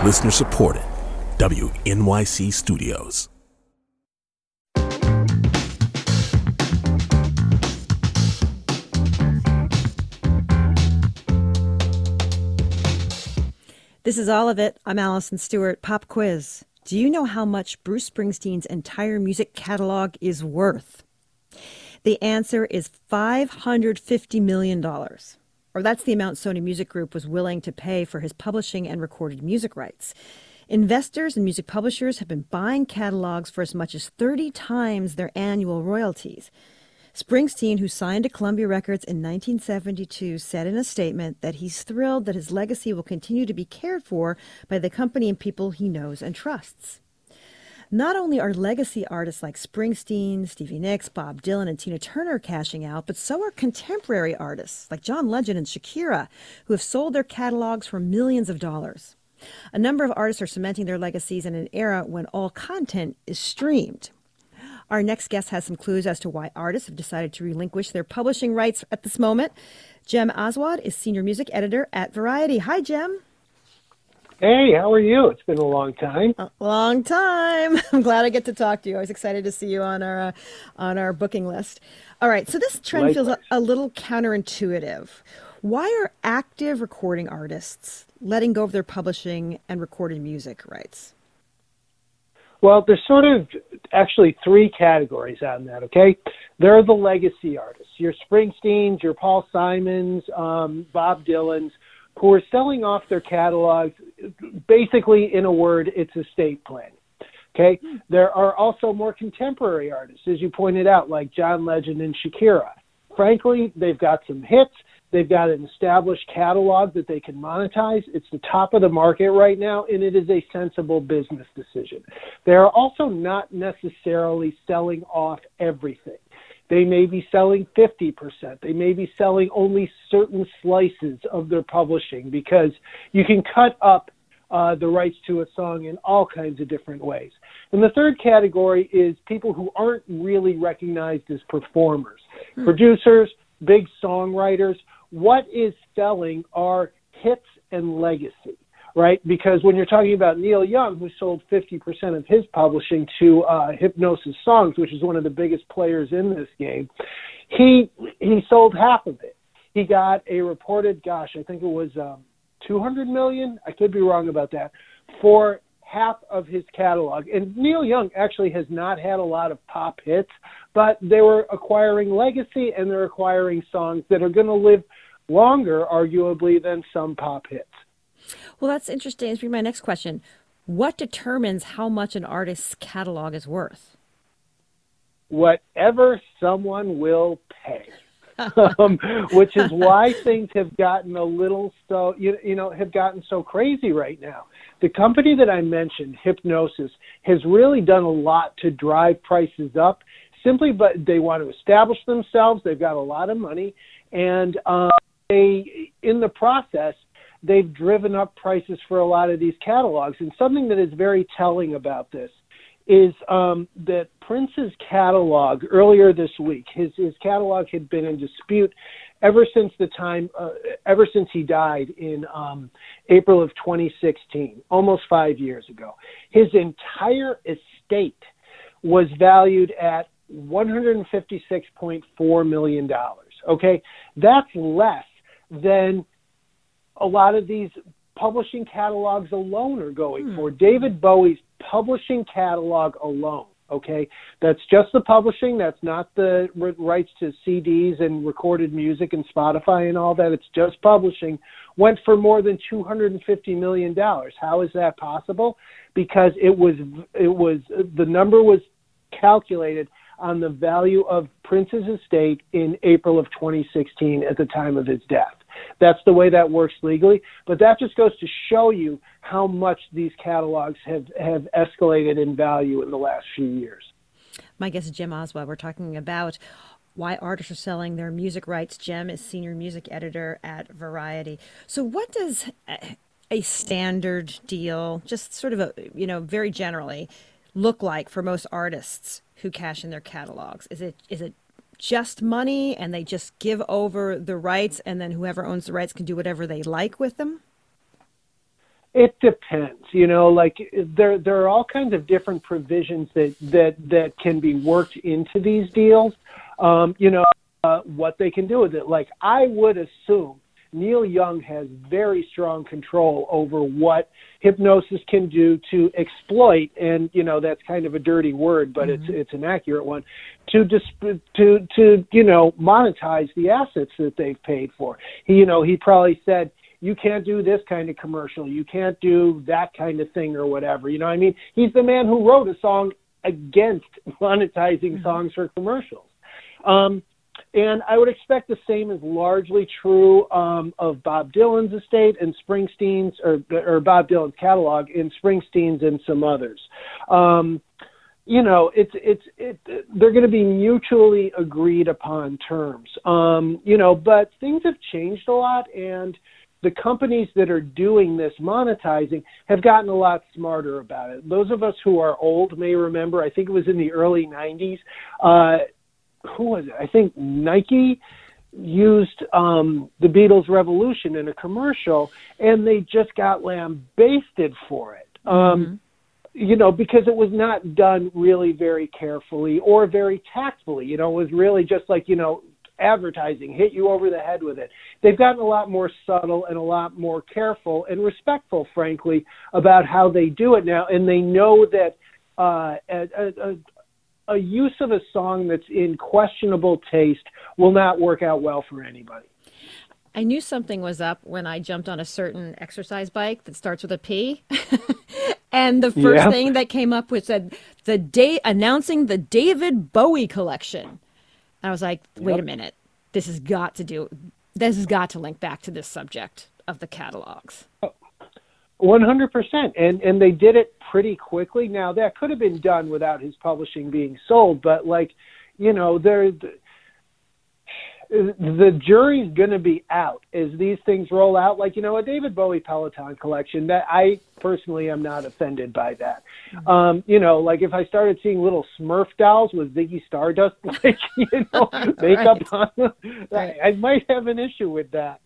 Listener supported. WNYC Studios. This is All of It. I'm Allison Stewart. Pop quiz. Do you know how much Bruce Springsteen's entire music catalog is worth? The answer is $550 million. Or that's the amount Sony Music Group was willing to pay for his publishing and recorded music rights. Investors and music publishers have been buying catalogs for as much as 30 times their annual royalties. Springsteen, who signed to Columbia Records in 1972, said in a statement that he's thrilled that his legacy will continue to be cared for by the company and people he knows and trusts. Not only are legacy artists like Springsteen, Stevie Nicks, Bob Dylan, and Tina Turner cashing out, but so are contemporary artists like John Legend and Shakira, who have sold their catalogs for millions of dollars. A number of artists are cementing their legacies in an era when all content is streamed. Our next guest has some clues as to why artists have decided to relinquish their publishing rights at this moment. Jem Aswad is senior music editor at Variety. Hi, Jem. Hey, how are you? It's been a long time. A long time. I'm glad I get to talk to you. I was excited to see you on our booking list. All right, so this trend feels a little counterintuitive. Why are active recording artists letting go of their publishing and recorded music rights? Well, there's sort of actually three categories on that, okay? There are the legacy artists, your Springsteens, your Paul Simons, Bob Dylans, who are selling off their catalogs. Basically, in a word, it's estate planning, okay? There are also more contemporary artists, as you pointed out, like John Legend and Shakira. Frankly, they've got some hits. They've got an established catalog that they can monetize. It's the top of the market right now, and it is a sensible business decision. They are also not necessarily selling off everything. They may be selling 50%. They may be selling only certain slices of their publishing, because you can cut up the rights to a song in all kinds of different ways. And the third category is people who aren't really recognized as performers. Producers, big songwriters. What is selling are hits and legacy, right? Because when you're talking about Neil Young, who sold 50% of his publishing to Hipgnosis Songs, which is one of the biggest players in this game, he sold half of it. He got a reported, I think it was $200 million, I could be wrong about that, for half of his catalog. And Neil Young actually has not had a lot of pop hits, but they were acquiring legacy, and they're acquiring songs that are going to live longer, arguably, than some pop hits. Well, that's interesting. It's my next question. What determines how much an artist's catalog is worth? Whatever someone will pay. Which is why things have gotten a little have gotten so crazy right now. The company that I mentioned, Hipgnosis, has really done a lot to drive prices up, but they want to establish themselves. They've got a lot of money, and in the process, they've driven up prices for a lot of these catalogs. And something that is very telling about this is that Prince's catalog earlier this week, his catalog had been in dispute ever since he died in April of 2016, almost 5 years ago. His entire estate was valued at $156.4 million. Okay, that's less than a lot of these publishing catalogs alone are going for. David Bowie's publishing catalog alone, okay, that's just the publishing, that's not the rights to CDs and recorded music and Spotify and all that, it's just publishing, went for more than $250 million. How is that possible? Because the number was calculated on the value of Prince's estate in April of 2016 at the time of his death. That's the way that works legally. But that just goes to show you how much these catalogs have escalated in value in the last few years. My guest is Jem Aswad. We're talking about why artists are selling their music rights. Jem is senior music editor at Variety. So what does a standard deal, just sort of very generally, look like for most artists who cash in their catalogs? Is it just money and they just give over the rights and then whoever owns the rights can do whatever they like with them? It depends, you know, like there are all kinds of different provisions that can be worked into these deals. What they can do with it. Like, I would assume Neil Young has very strong control over what Hipgnosis can do to exploit, and you know that's kind of a dirty word, but it's an accurate one, to monetize the assets that they've paid for. He probably said, you can't do this kind of commercial, you can't do that kind of thing or whatever. You know what I mean? He's the man who wrote a song against monetizing songs for commercials. And I would expect the same is largely true of Bob Dylan's estate and Springsteen's, or Bob Dylan's catalog, and Springsteen's and some others. They're going to be mutually agreed upon terms. But things have changed a lot, and the companies that are doing this monetizing have gotten a lot smarter about it. Those of us who are old may remember, I think it was in the early 90s, who was it? I think Nike used the Beatles' Revolution in a commercial, and they just got lambasted for it. Because it was not done really very carefully or very tactfully. It was really just like, advertising, hit you over the head with it. They've gotten a lot more subtle and a lot more careful and respectful, frankly, about how they do it now. And they know that a use of a song that's in questionable taste will not work out well for anybody. I knew something was up when I jumped on a certain exercise bike that starts with a P. And the first thing that came up was said announcing the David Bowie collection. And I was like, wait a minute. This has got to link back to this subject of the catalogs. 100%. And they did it pretty quickly. Now, that could have been done without his publishing being sold, but the jury's going to be out as these things roll out. Like, a David Bowie Peloton collection, that I personally am not offended by that. Like if I started seeing little Smurf dolls with Ziggy Stardust, makeup on them, I might have an issue with that.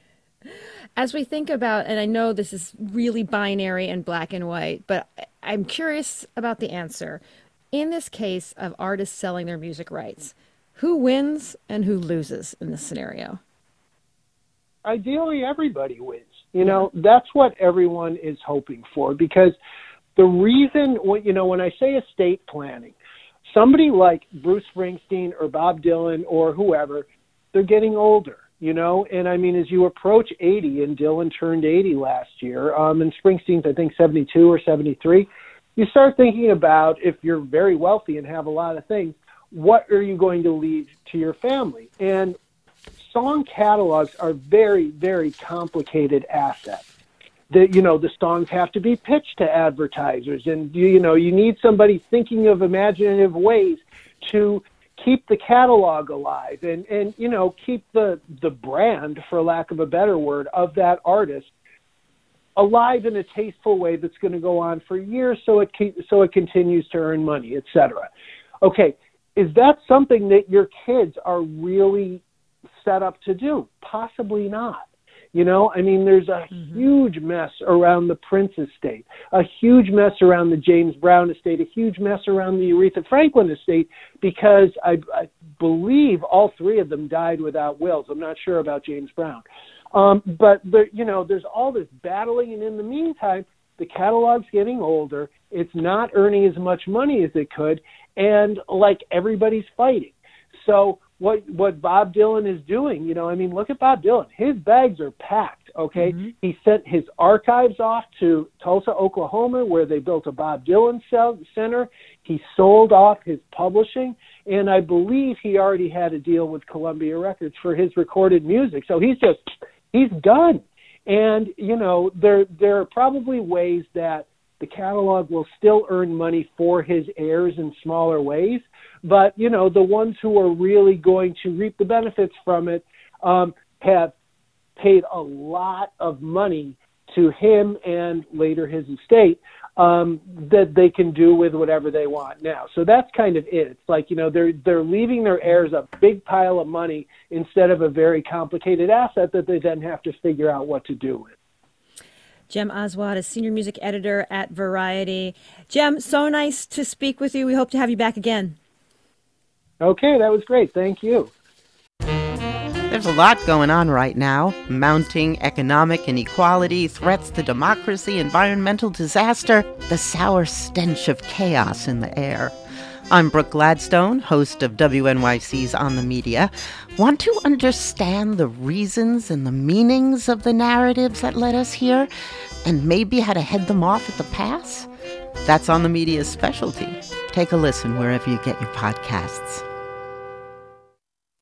As we think about, and I know this is really binary and black and white, but I'm curious about the answer. In this case of artists selling their music rights, who wins and who loses in this scenario? Ideally, everybody wins. That's what everyone is hoping for, because the reason, when I say estate planning, somebody like Bruce Springsteen or Bob Dylan or whoever, they're getting older. And I mean, as you approach 80, and Dylan turned 80 last year, and Springsteen's, I think, 72 or 73, you start thinking about, if you're very wealthy and have a lot of things, what are you going to leave to your family? And song catalogs are very, very complicated assets. The songs have to be pitched to advertisers, and you need somebody thinking of imaginative ways to keep the catalog alive and keep the brand, for lack of a better word, of that artist alive in a tasteful way that's going to go on for years, so it continues to earn money, etc. Okay, is that something that your kids are really set up to do? Possibly not. There's a huge mess around the Prince estate, a huge mess around the James Brown estate, a huge mess around the Aretha Franklin estate, because I believe all three of them died without wills. I'm not sure about James Brown. But there's all this battling, and in the meantime, the catalog's getting older. It's not earning as much money as it could, and everybody's fighting. So what Bob Dylan is doing, look at Bob Dylan. His bags are packed, okay? He sent his archives off to Tulsa, Oklahoma, where they built a Bob Dylan center. He sold off his publishing, and I believe he already had a deal with Columbia Records for his recorded music. So he's done. And, there are probably ways that the catalog will still earn money for his heirs in smaller ways. But, the ones who are really going to reap the benefits from it have paid a lot of money to him and later his estate that they can do with whatever they want now. So that's kind of it. It's like, they're leaving their heirs a big pile of money instead of a very complicated asset that they then have to figure out what to do with. Jem Aswad is senior music editor at Variety. Jem, so nice to speak with you. We hope to have you back again. Okay, that was great. Thank you. There's a lot going on right now. Mounting economic inequality, threats to democracy, environmental disaster, the sour stench of chaos in the air. I'm Brooke Gladstone, host of WNYC's On the Media. Want to understand the reasons and the meanings of the narratives that led us here, and maybe how to head them off at the pass? That's On the Media's specialty. Take a listen wherever you get your podcasts.